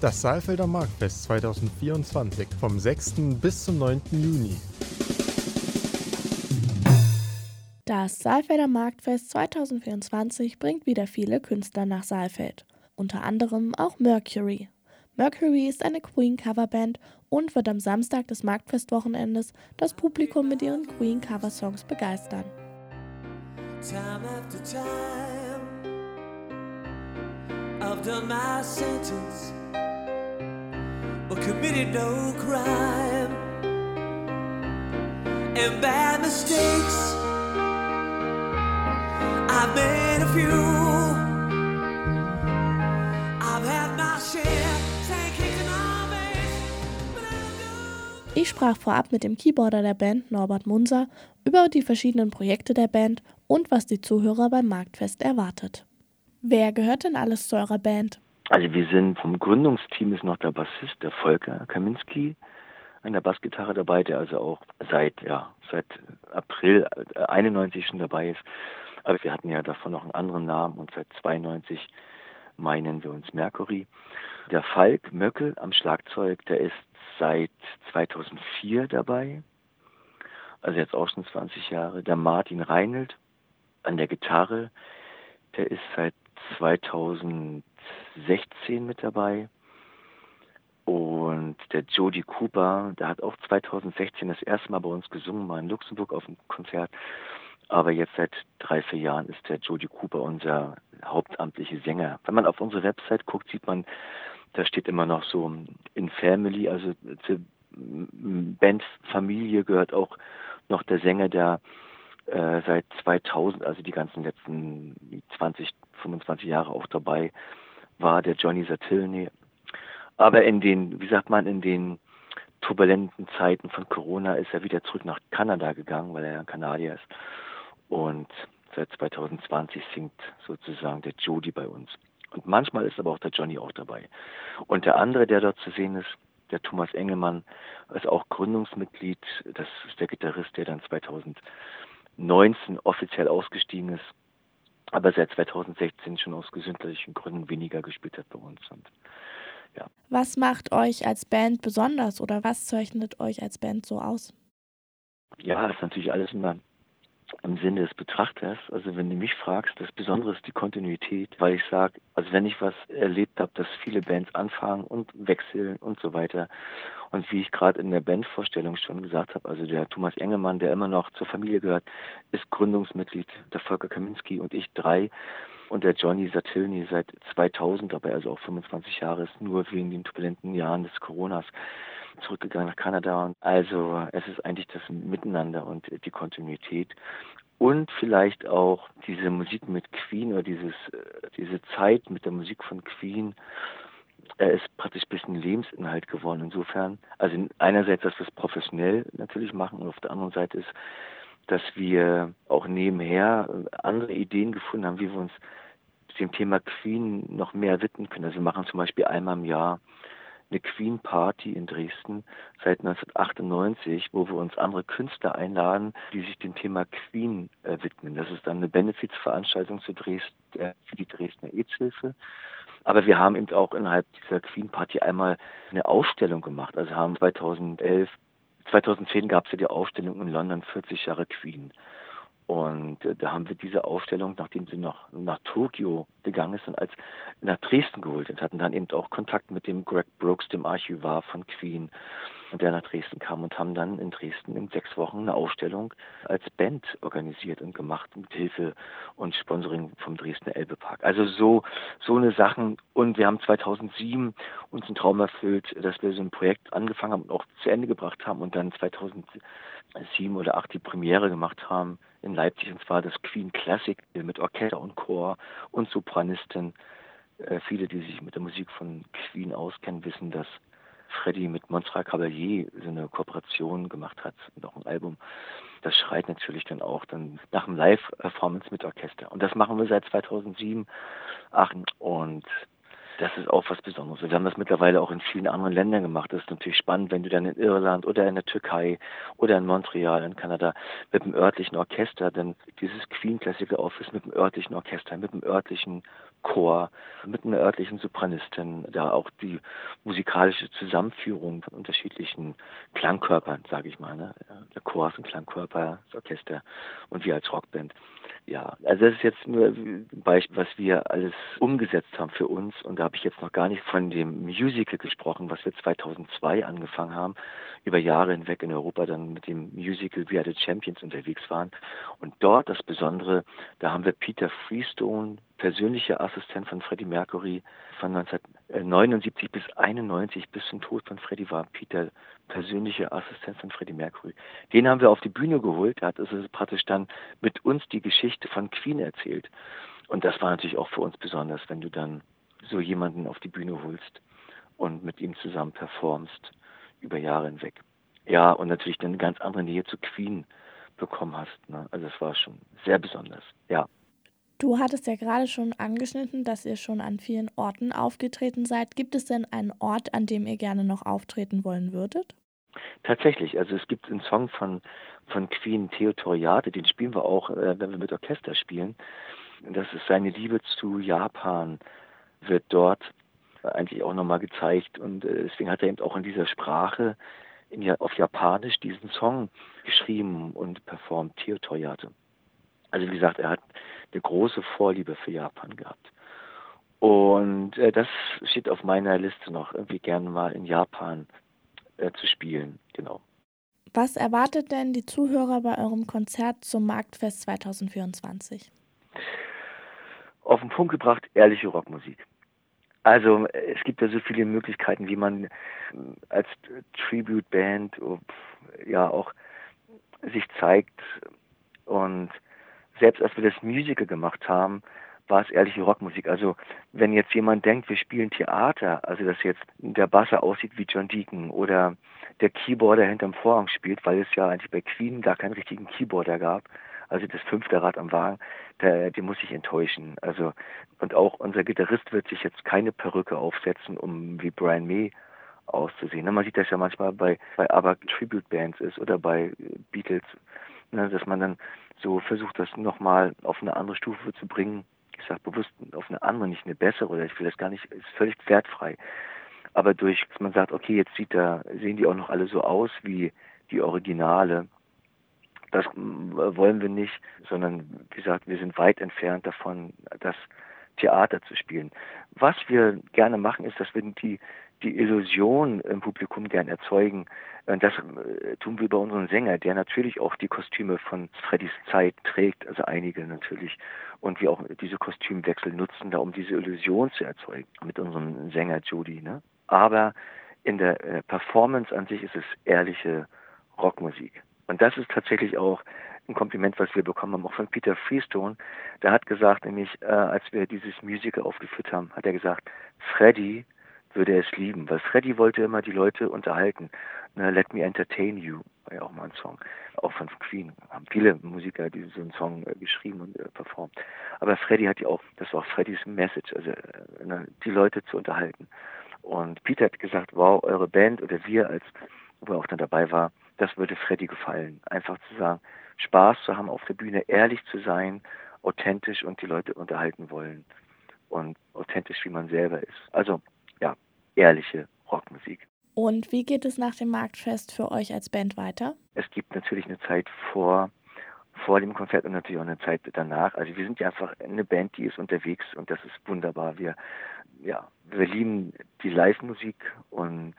Das Saalfelder Marktfest 2024 vom 6. bis zum 9. Juni. Das Saalfelder Marktfest 2024 bringt wieder viele Künstler nach Saalfeld. Unter anderem auch Mercury. Mercury ist eine Queen-Coverband und wird am Samstag des Marktfestwochenendes das Publikum mit ihren Queen-Cover-Songs begeistern. Time after time, I've done my sentence, but committed no crime, and bad mistakes, I've made a few. I've had my share, saying kicked in my face, but I'm Ich sprach vorab mit dem Keyboarder der Band, Norbert Munser, über die verschiedenen Projekte der Band und was die Zuhörer beim Marktfest erwartet. Wer gehört denn alles zu eurer Band? Also wir sind vom Gründungsteam ist noch der Bassist, der Volker Kaminski, an der Bassgitarre dabei, der also auch seit April 91 schon dabei ist. Aber wir hatten ja davon noch einen anderen Namen und seit 92 meinen wir uns Mercury. Der Falk Möckel am Schlagzeug, der ist seit 2004 dabei, also jetzt auch schon 20 Jahre. Der Martin Reinelt an der Gitarre, der ist seit 2016 mit dabei. Und der Jody Cooper, der hat auch 2016 das erste Mal bei uns gesungen, mal in Luxemburg auf einem Konzert. Aber jetzt seit 3-4 Jahren ist der Jody Cooper unser hauptamtlicher Sänger. Wenn man auf unsere Website guckt, sieht man, da steht immer noch so in Family, also zur Bandfamilie gehört auch noch der Sänger, der seit 2000, also die ganzen letzten 20, 25 Jahre auch dabei war, der Johnny Satilny. Aber in den turbulenten Zeiten von Corona ist er wieder zurück nach Kanada gegangen, weil er ja Kanadier ist. Und seit 2020 singt sozusagen der Jody bei uns. Und manchmal ist aber auch der Johnny auch dabei. Und der andere, der dort zu sehen ist, der Thomas Engelmann, ist auch Gründungsmitglied. Das ist der Gitarrist, der dann 2019 offiziell ausgestiegen ist, aber seit 2016 schon aus gesundheitlichen Gründen weniger gespielt hat bei uns. Und ja. Was macht euch als Band besonders oder was zeichnet euch als Band so aus? Ja, das ist natürlich alles immer im Sinne des Betrachters. Also wenn du mich fragst, das Besondere ist die Kontinuität, weil ich sage, also wenn ich was erlebt habe, dass viele Bands anfangen und wechseln und so weiter. Und wie ich gerade in der Bandvorstellung schon gesagt habe, also der Thomas Engelmann, der immer noch zur Familie gehört, ist Gründungsmitglied, der Volker Kaminski und ich 3. Und der Johnny Satilny seit 2000 dabei, also auch 25 Jahre, ist nur wegen den turbulenten Jahren des Coronas zurückgegangen nach Kanada. Und also es ist eigentlich das Miteinander und die Kontinuität. Und vielleicht auch diese Musik mit Queen oder diese Zeit mit der Musik von Queen, ist praktisch ein bisschen Lebensinhalt geworden. Insofern, also einerseits, dass wir es professionell natürlich machen und auf der anderen Seite ist, dass wir auch nebenher andere Ideen gefunden haben, wie wir uns dem Thema Queen noch mehr widmen können. Also wir machen zum Beispiel einmal im Jahr eine Queen-Party in Dresden seit 1998, wo wir uns andere Künstler einladen, die sich dem Thema Queen widmen. Das ist dann eine Benefizveranstaltung für die Dresdner AIDS-Hilfe. Aber wir haben eben auch innerhalb dieser Queen-Party einmal eine Ausstellung gemacht. Also haben 2010 gab es ja die Ausstellung in London 40 Jahre Queen. Und da haben wir diese Ausstellung, nachdem sie noch nach Tokio gegangen ist, dann als nach Dresden geholt und hatten dann eben auch Kontakt mit dem Greg Brooks, dem Archivar von Queen, und der nach Dresden kam und haben dann in Dresden in 6 Wochen eine Ausstellung als Band organisiert und gemacht mit Hilfe und Sponsoring vom Dresdner Elbe-Park. Also so eine Sachen. Und wir haben 2007 uns einen Traum erfüllt, dass wir so ein Projekt angefangen haben und auch zu Ende gebracht haben und dann 2007 oder 2008 die Premiere gemacht haben in Leipzig, und zwar das Queen Classic mit Orchester und Chor und Sopranistin. Viele, die sich mit der Musik von Queen auskennen, wissen, dass Freddie mit Montserrat Caballé so eine Kooperation gemacht hat und auch ein Album. Das schreit natürlich dann auch dann nach einem Live-Performance mit Orchester. Und das machen wir seit 2007, 2008 und das ist auch was Besonderes. Wir haben das mittlerweile auch in vielen anderen Ländern gemacht. Das ist natürlich spannend, wenn du dann in Irland oder in der Türkei oder in Montreal, in Kanada mit dem örtlichen Orchester dann dieses Queen Classical aufführst, mit dem örtlichen Orchester, mit dem örtlichen Chor mit einer örtlichen Sopranistin, da auch die musikalische Zusammenführung von unterschiedlichen Klangkörpern, sage ich mal. Ne? Ja, der Chor ist ein Klangkörper, das Orchester und wir als Rockband. Ja, also das ist jetzt nur ein Beispiel, was wir alles umgesetzt haben für uns. Und da habe ich jetzt noch gar nicht von dem Musical gesprochen, was wir 2002 angefangen haben, über Jahre hinweg in Europa dann mit dem Musical We Are the Champions unterwegs waren. Und dort das Besondere, da haben wir Peter Freestone, persönlicher Assistent von Freddie Mercury, von 1979 bis 91, bis zum Tod von Freddie war Peter persönlicher Assistent von Freddie Mercury. Den haben wir auf die Bühne geholt. Er hat also praktisch dann mit uns die Geschichte von Queen erzählt. Und das war natürlich auch für uns besonders, wenn du dann so jemanden auf die Bühne holst und mit ihm zusammen performst über Jahre hinweg. Ja, und natürlich dann eine ganz andere Nähe zu Queen bekommen hast. Ne? Also es war schon sehr besonders, ja. Du hattest ja gerade schon angeschnitten, dass ihr schon an vielen Orten aufgetreten seid. Gibt es denn einen Ort, an dem ihr gerne noch auftreten wollen würdet? Tatsächlich, also es gibt einen Song von Queen, Theotoriate, den spielen wir auch, wenn wir mit Orchester spielen. Das ist seine Liebe zu Japan, wird dort eigentlich auch nochmal gezeigt. Und deswegen hat er eben auch in dieser Sprache, auf Japanisch, diesen Song geschrieben und performt, Theotoriate. Also wie gesagt, er hat eine große Vorliebe für Japan gehabt. Und das steht auf meiner Liste noch, irgendwie gerne mal in Japan zu spielen, genau. Was erwartet denn die Zuhörer bei eurem Konzert zum Marktfest 2024? Auf den Punkt gebracht, ehrliche Rockmusik. Also es gibt ja so viele Möglichkeiten, wie man als Tribute-Band ja auch sich zeigt. Und selbst als wir das Musical gemacht haben, war es ehrliche Rockmusik. Also wenn jetzt jemand denkt, wir spielen Theater, also dass jetzt der Basser aussieht wie John Deacon oder der Keyboarder hinterm Vorhang spielt, weil es ja eigentlich bei Queen gar keinen richtigen Keyboarder gab, also das 5. Rad am Wagen, den muss ich enttäuschen. Also und auch unser Gitarrist wird sich jetzt keine Perücke aufsetzen, um wie Brian May auszusehen. Man sieht das ja manchmal bei ABBA Tribute Bands ist oder bei Beatles, dass man dann so versucht, das nochmal auf eine andere Stufe zu bringen. Ich sage bewusst auf eine andere, nicht eine bessere, oder ich will das gar nicht, ist völlig wertfrei. Aber durch, dass man sagt, okay, jetzt sehen die auch noch alle so aus wie die Originale. Das wollen wir nicht, sondern wie gesagt, wir sind weit entfernt davon, das Theater zu spielen. Was wir gerne machen, ist, dass wir die Illusion im Publikum gern erzeugen. Das tun wir bei unserem Sänger, der natürlich auch die Kostüme von Freddys Zeit trägt, also einige natürlich, und wir auch diese Kostümwechsel nutzen, da um diese Illusion zu erzeugen mit unserem Sänger Jody. Ne? Aber in der Performance an sich ist es ehrliche Rockmusik. Und das ist tatsächlich auch ein Kompliment, was wir bekommen haben, auch von Peter Freestone. Der hat gesagt, nämlich als wir dieses Musical aufgeführt haben, hat er gesagt, Freddie würde es lieben, weil Freddie wollte immer die Leute unterhalten. Let Me Entertain You war ja auch mal ein Song, auch von Queen. Haben viele Musiker die so einen Song geschrieben und performt. Aber Freddie hat ja auch, das war auch Freddys Message, also die Leute zu unterhalten. Und Peter hat gesagt, wow, eure Band oder wir, wo er auch dann dabei war, das würde Freddie gefallen. Einfach zu sagen, Spaß zu haben auf der Bühne, ehrlich zu sein, authentisch und die Leute unterhalten wollen. Und authentisch, wie man selber ist. Also, ja, ehrliche Rockmusik. Und wie geht es nach dem Marktfest für euch als Band weiter? Es gibt natürlich eine Zeit vor dem Konzert und natürlich auch eine Zeit danach. Also wir sind ja einfach eine Band, die ist unterwegs und das ist wunderbar. Wir lieben die Live-Musik und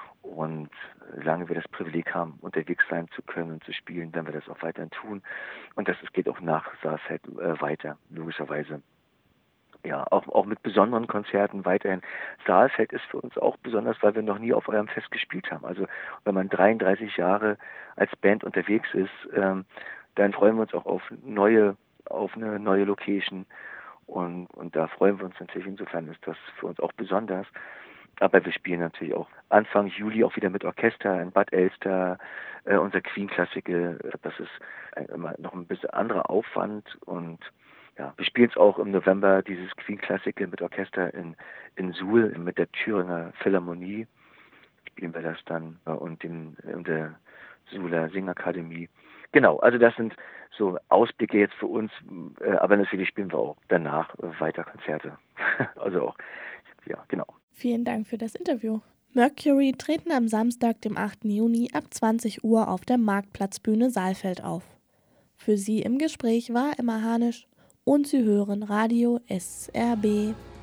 solange wir das Privileg haben, unterwegs sein zu können und zu spielen, werden wir das auch weiterhin tun. Und das geht auch nach Saalfeld weiter, logischerweise. Ja, auch mit besonderen Konzerten weiterhin. Saalfeld ist für uns auch besonders, weil wir noch nie auf eurem Fest gespielt haben. Also wenn man 33 Jahre als Band unterwegs ist, dann freuen wir uns auch auf eine neue Location. Und da freuen wir uns natürlich, insofern ist das für uns auch besonders. Aber wir spielen natürlich auch Anfang Juli auch wieder mit Orchester in Bad Elster, unser Queen-Klassiker. Das ist immer noch ein bisschen anderer Aufwand. Und ja, wir spielen es auch im November, dieses Queen-Klassiker mit Orchester in Suhl mit der Thüringer Philharmonie. Spielen wir das dann und in der Suhler Singakademie. Genau, also das sind so Ausblicke jetzt für uns, aber natürlich spielen wir auch danach weiter Konzerte. Also auch, ja, genau. Vielen Dank für das Interview. Mercury treten am Samstag, dem 8. Juni ab 20 Uhr auf der Marktplatzbühne Saalfeld auf. Für Sie im Gespräch war Emma Hanisch und Sie hören Radio SRB.